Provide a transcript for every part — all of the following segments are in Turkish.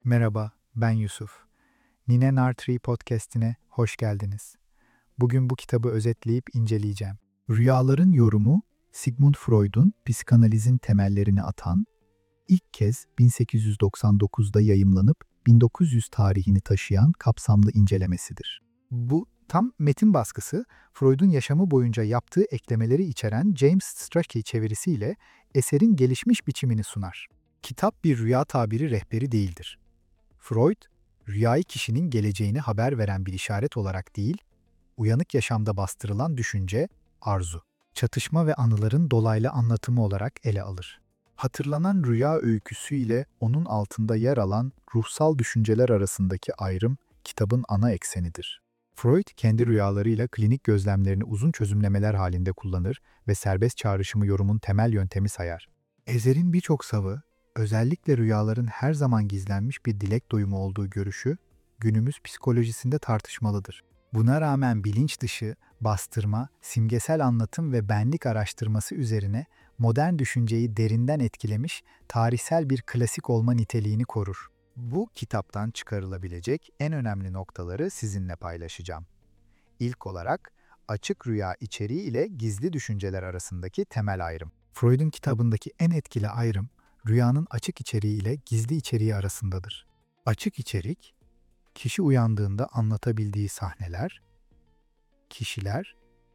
Merhaba, ben Yusuf. Nine Nartree podcast'ine hoş geldiniz. Bugün bu kitabı özetleyip inceleyeceğim. Rüyaların yorumu, Sigmund Freud'un psikanalizin temellerini atan, ilk kez 1899'da yayımlanıp 1900 tarihini taşıyan kapsamlı incelemesidir. Bu tam metin baskısı, Freud'un yaşamı boyunca yaptığı eklemeleri içeren James Strachey çevirisiyle eserin gelişmiş biçimini sunar. Kitap bir rüya tabiri rehberi değildir. Freud, rüyayı kişinin geleceğini haber veren bir işaret olarak değil, uyanık yaşamda bastırılan düşünce, arzu, çatışma ve anıların dolaylı anlatımı olarak ele alır. Hatırlanan rüya öyküsü ile onun altında yer alan ruhsal düşünceler arasındaki ayrım kitabın ana eksenidir. Freud, kendi rüyalarıyla klinik gözlemlerini uzun çözümlemeler halinde kullanır ve serbest çağrışımı yorumun temel yöntemi sayar. Eser'in birçok savı, özellikle rüyaların her zaman gizlenmiş bir dilek doyumu olduğu görüşü, günümüz psikolojisinde tartışmalıdır. Buna rağmen bilinç dışı, bastırma, simgesel anlatım ve benlik araştırması üzerine modern düşünceyi derinden etkilemiş tarihsel bir klasik olma niteliğini korur. Bu kitaptan çıkarılabilecek en önemli noktaları sizinle paylaşacağım. İlk olarak, açık rüya içeriği ile gizli düşünceler arasındaki temel ayrım. Freud'un kitabındaki en etkili ayrım, rüyanın açık içeriği ile gizli içeriği arasındadır. Açık içerik, kişi uyandığında anlatabildiği sahneler, kişiler,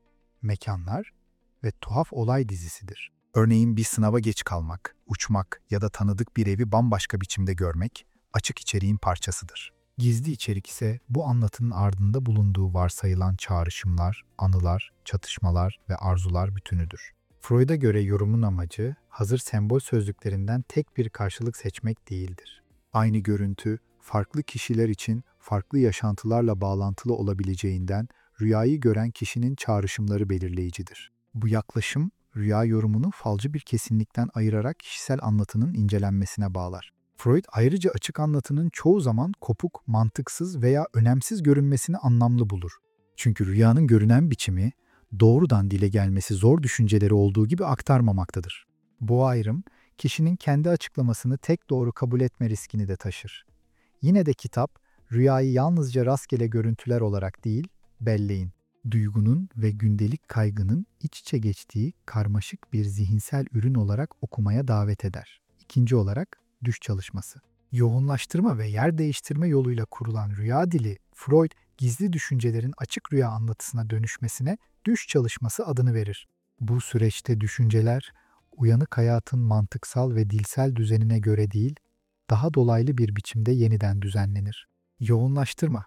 mekanlar ve tuhaf olay dizisidir. Örneğin bir sınava geç kalmak, uçmak ya da tanıdık bir evi bambaşka biçimde görmek, açık içeriğin parçasıdır. Gizli içerik ise bu anlatının ardında bulunduğu varsayılan çağrışımlar, anılar, çatışmalar ve arzular bütünüdür. Freud'a göre yorumun amacı, hazır sembol sözlüklerinden tek bir karşılık seçmek değildir. Aynı görüntü, farklı kişiler için farklı yaşantılarla bağlantılı olabileceğinden, rüyayı gören kişinin çağrışımları belirleyicidir. Bu yaklaşım, rüya yorumunu falcı bir kesinlikten ayırarak kişisel anlatının incelenmesine bağlar. Freud ayrıca açık anlatının çoğu zaman kopuk, mantıksız veya önemsiz görünmesini anlamlı bulur. Çünkü rüyanın görünen biçimi, doğrudan dile gelmesi zor düşünceleri olduğu gibi aktarmamaktadır. Bu ayrım, kişinin kendi açıklamasını tek doğru kabul etme riskini de taşır. Yine de kitap, rüyayı yalnızca rastgele görüntüler olarak değil, belleğin, duygunun ve gündelik kaygının iç içe geçtiği karmaşık bir zihinsel ürün olarak okumaya davet eder. İkinci olarak, düş çalışması. Yoğunlaştırma ve yer değiştirme yoluyla kurulan rüya dili, Freud, gizli düşüncelerin açık rüya anlatısına dönüşmesine düş çalışması adını verir. Bu süreçte düşünceler, uyanık hayatın mantıksal ve dilsel düzenine göre değil, daha dolaylı bir biçimde yeniden düzenlenir. Yoğunlaştırma,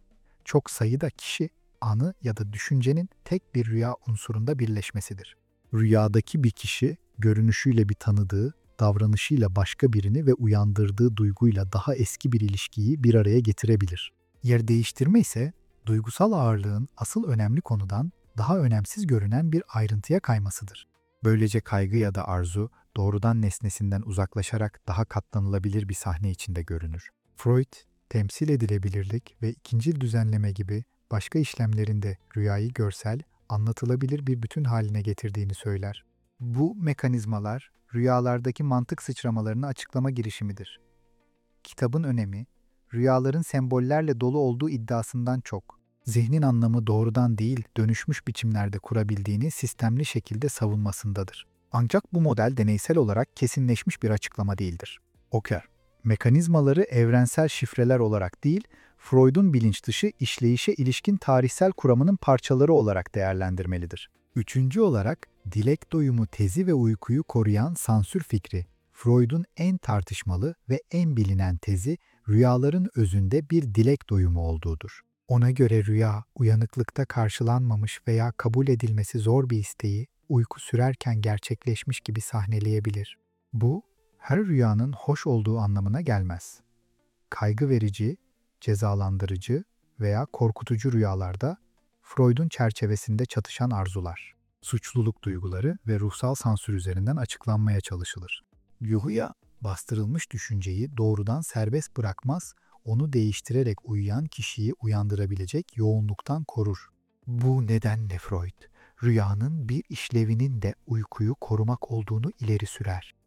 çok sayıda kişi, anı ya da düşüncenin tek bir rüya unsurunda birleşmesidir. Rüyadaki bir kişi, görünüşüyle bir tanıdığı, davranışıyla başka birini ve uyandırdığı duyguyla daha eski bir ilişkiyi bir araya getirebilir. Yer değiştirme ise, duygusal ağırlığın asıl önemli konudan daha önemsiz görünen bir ayrıntıya kaymasıdır. Böylece kaygı ya da arzu, doğrudan nesnesinden uzaklaşarak daha katlanılabilir bir sahne içinde görünür. Freud, temsil edilebilirlik ve ikincil düzenleme gibi başka işlemlerinde rüyayı görsel, anlatılabilir bir bütün haline getirdiğini söyler. Bu mekanizmalar, rüyalardaki mantık sıçramalarını açıklama girişimidir. Kitabın önemi, rüyaların sembollerle dolu olduğu iddiasından çok, zihnin anlamı doğrudan değil, dönüşmüş biçimlerde kurabildiğini sistemli şekilde savunmasındadır. Ancak bu model deneysel olarak kesinleşmiş bir açıklama değildir. Oker, mekanizmaları evrensel şifreler olarak değil, Freud'un bilinç dışı işleyişe ilişkin tarihsel kuramının parçaları olarak değerlendirmelidir. Üçüncü olarak, dilek doyumu tezi ve uykuyu koruyan sansür fikri, Freud'un en tartışmalı ve en bilinen tezi, rüyaların özünde bir dilek doyumu olduğudur. Ona göre rüya, uyanıklıkta karşılanmamış veya kabul edilmesi zor bir isteği, uyku sürerken gerçekleşmiş gibi sahneleyebilir. Bu, her rüyanın hoş olduğu anlamına gelmez. Kaygı verici, cezalandırıcı veya korkutucu rüyalarda Freud'un çerçevesinde çatışan arzular, suçluluk duyguları ve ruhsal sansür üzerinden açıklanmaya çalışılır. Yuhuya, bastırılmış düşünceyi doğrudan serbest bırakmaz, onu değiştirerek uyuyan kişiyi uyandırabilecek yoğunluktan korur. Bu nedenle Freud, rüyanın bir işlevinin de uykuyu korumak olduğunu ileri sürer.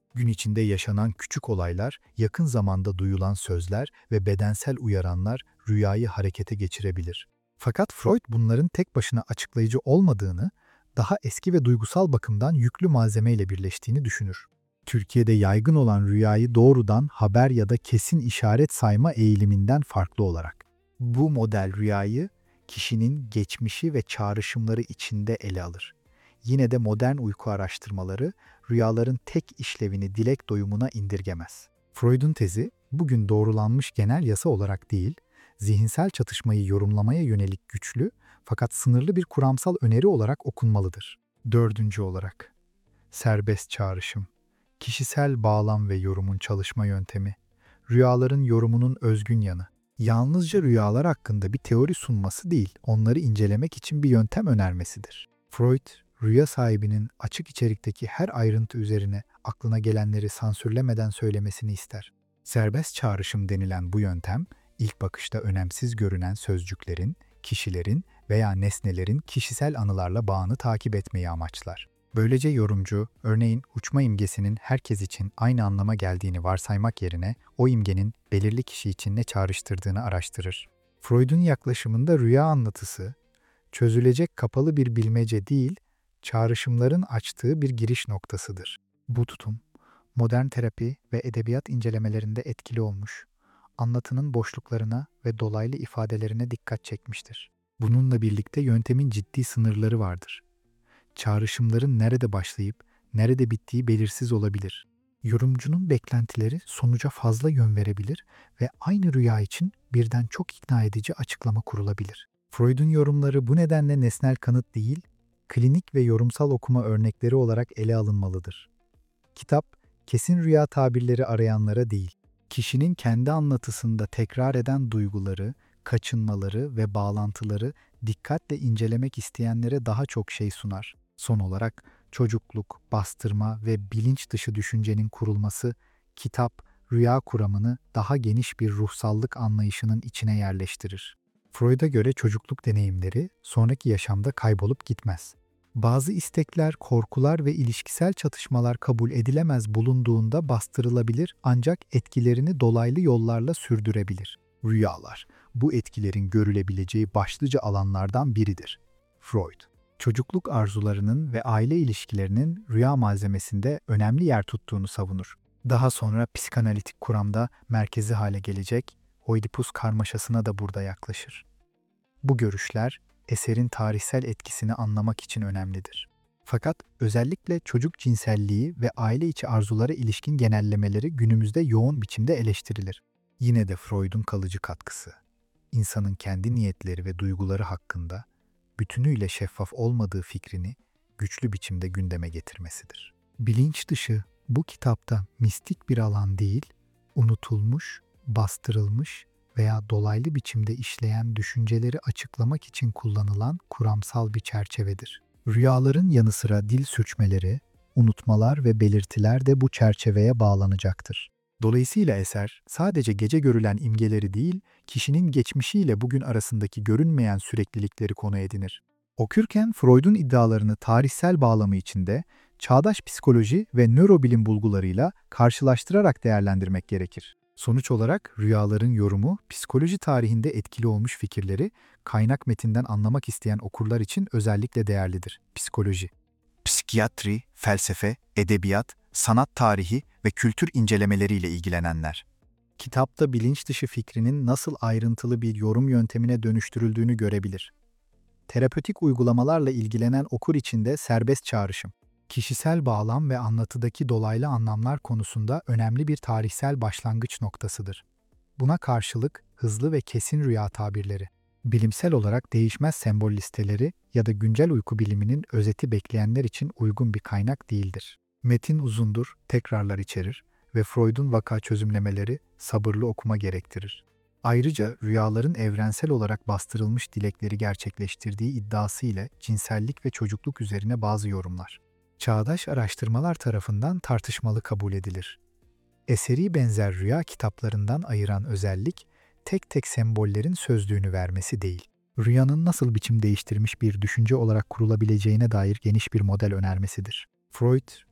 Gün içinde yaşanan küçük olaylar, yakın zamanda duyulan sözler ve bedensel uyaranlar rüyayı harekete geçirebilir. Fakat Freud bunların tek başına açıklayıcı olmadığını, daha eski ve duygusal bakımdan yüklü malzemeyle birleştiğini düşünür. Türkiye'de yaygın olan rüyayı doğrudan haber ya da kesin işaret sayma eğiliminden farklı olarak. Bu model rüyayı kişinin geçmişi ve çağrışımları içinde ele alır. Yine de modern uyku araştırmaları rüyaların tek işlevini dilek doyumuna indirgemez. Freud'un tezi, bugün doğrulanmış genel yasa olarak değil, zihinsel çatışmayı yorumlamaya yönelik güçlü fakat sınırlı bir kuramsal öneri olarak okunmalıdır. Dördüncü olarak, serbest çağrışım, kişisel bağlam ve yorumun çalışma yöntemi, rüyaların yorumunun özgün yanı. Yalnızca rüyalar hakkında bir teori sunması değil, onları incelemek için bir yöntem önermesidir. Freud, rüya sahibinin açık içerikteki her ayrıntı üzerine aklına gelenleri sansürlemeden söylemesini ister. Serbest çağrışım denilen bu yöntem, ilk bakışta önemsiz görünen sözcüklerin, kişilerin veya nesnelerin kişisel anılarla bağını takip etmeyi amaçlar. Böylece yorumcu, örneğin uçma imgesinin herkes için aynı anlama geldiğini varsaymak yerine o imgenin belirli kişi için ne çağrıştırdığını araştırır. Freud'un yaklaşımında rüya anlatısı, çözülecek kapalı bir bilmece değil, çağrışımların açtığı bir giriş noktasıdır. Bu tutum, modern terapi ve edebiyat incelemelerinde etkili olmuş, anlatının boşluklarına ve dolaylı ifadelerine dikkat çekmiştir. Bununla birlikte yöntemin ciddi sınırları vardır. Çağrışımların nerede başlayıp nerede bittiği belirsiz olabilir. Yorumcunun beklentileri sonuca fazla yön verebilir ve aynı rüya için birden çok ikna edici açıklama kurulabilir. Freud'un yorumları bu nedenle nesnel kanıt değil, klinik ve yorumsal okuma örnekleri olarak ele alınmalıdır. Kitap, kesin rüya tabirleri arayanlara değil, kişinin kendi anlatısında tekrar eden duyguları, kaçınmaları ve bağlantıları dikkatle incelemek isteyenlere daha çok şey sunar. Son olarak çocukluk, bastırma ve bilinç dışı düşüncenin kurulması, kitap, rüya kuramını daha geniş bir ruhsallık anlayışının içine yerleştirir. Freud'a göre çocukluk deneyimleri sonraki yaşamda kaybolup gitmez. Bazı istekler, korkular ve ilişkisel çatışmalar kabul edilemez bulunduğunda bastırılabilir ancak etkilerini dolaylı yollarla sürdürebilir. Rüyalar, bu etkilerin görülebileceği başlıca alanlardan biridir. Freud, çocukluk arzularının ve aile ilişkilerinin rüya malzemesinde önemli yer tuttuğunu savunur. Daha sonra psikanalitik kuramda merkezi hale gelecek Oidipus karmaşasına da burada yaklaşır. Bu görüşler, eserin tarihsel etkisini anlamak için önemlidir. Fakat özellikle çocuk cinselliği ve aile içi arzulara ilişkin genellemeleri günümüzde yoğun biçimde eleştirilir. Yine de Freud'un kalıcı katkısı, insanın kendi niyetleri ve duyguları hakkında bütünüyle şeffaf olmadığı fikrini güçlü biçimde gündeme getirmesidir. Bilinç dışı bu kitapta mistik bir alan değil, unutulmuş, bastırılmış veya dolaylı biçimde işleyen düşünceleri açıklamak için kullanılan kuramsal bir çerçevedir. Rüyaların yanı sıra dil sürçmeleri, unutmalar ve belirtiler de bu çerçeveye bağlanacaktır. Dolayısıyla eser sadece gece görülen imgeleri değil, kişinin geçmişiyle bugün arasındaki görünmeyen süreklilikleri konu edinir. Okurken Freud'un iddialarını tarihsel bağlamı içinde çağdaş psikoloji ve nörobilim bulgularıyla karşılaştırarak değerlendirmek gerekir. Sonuç olarak rüyaların yorumu, psikoloji tarihinde etkili olmuş fikirleri kaynak metinden anlamak isteyen okurlar için özellikle değerlidir. Psikoloji, psikiyatri, felsefe, edebiyat, sanat tarihi ve kültür incelemeleriyle ilgilenenler. Kitapta bilinç dışı fikrinin nasıl ayrıntılı bir yorum yöntemine dönüştürüldüğünü görebilir. Terapötik uygulamalarla ilgilenen okur için de serbest çağrışım, kişisel bağlam ve anlatıdaki dolaylı anlamlar konusunda önemli bir tarihsel başlangıç noktasıdır. Buna karşılık hızlı ve kesin rüya tabirleri, bilimsel olarak değişmez sembol listeleri ya da güncel uyku biliminin özeti bekleyenler için uygun bir kaynak değildir. Metin uzundur, tekrarlar içerir ve Freud'un vaka çözümlemeleri sabırlı okuma gerektirir. Ayrıca rüyaların evrensel olarak bastırılmış dilekleri gerçekleştirdiği iddiası ile cinsellik ve çocukluk üzerine bazı yorumlar, çağdaş araştırmalar tarafından tartışmalı kabul edilir. Eseri benzer rüya kitaplarından ayıran özellik, tek tek sembollerin sözlüğünü vermesi değil, rüyanın nasıl biçim değiştirmiş bir düşünce olarak kurulabileceğine dair geniş bir model önermesidir. Freud,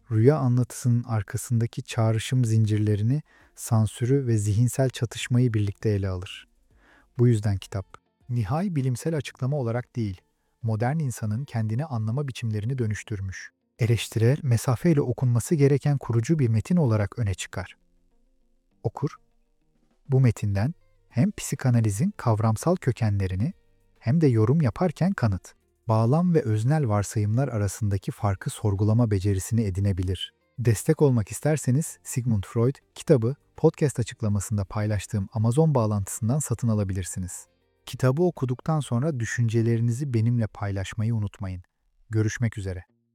rüya anlatısının arkasındaki çağrışım zincirlerini, sansürü ve zihinsel çatışmayı birlikte ele alır. Bu yüzden kitap, nihai bilimsel açıklama olarak değil, modern insanın kendini anlama biçimlerini dönüştürmüş, eleştirel, mesafeyle okunması gereken kurucu bir metin olarak öne çıkar. Okur, bu metinden hem psikanalizin kavramsal kökenlerini hem de yorum yaparken bağlam ve öznel varsayımlar arasındaki farkı sorgulama becerisini edinebilir. Destek olmak isterseniz Sigmund Freud kitabı podcast açıklamasında paylaştığım Amazon bağlantısından satın alabilirsiniz. Kitabı okuduktan sonra düşüncelerinizi benimle paylaşmayı unutmayın. Görüşmek üzere.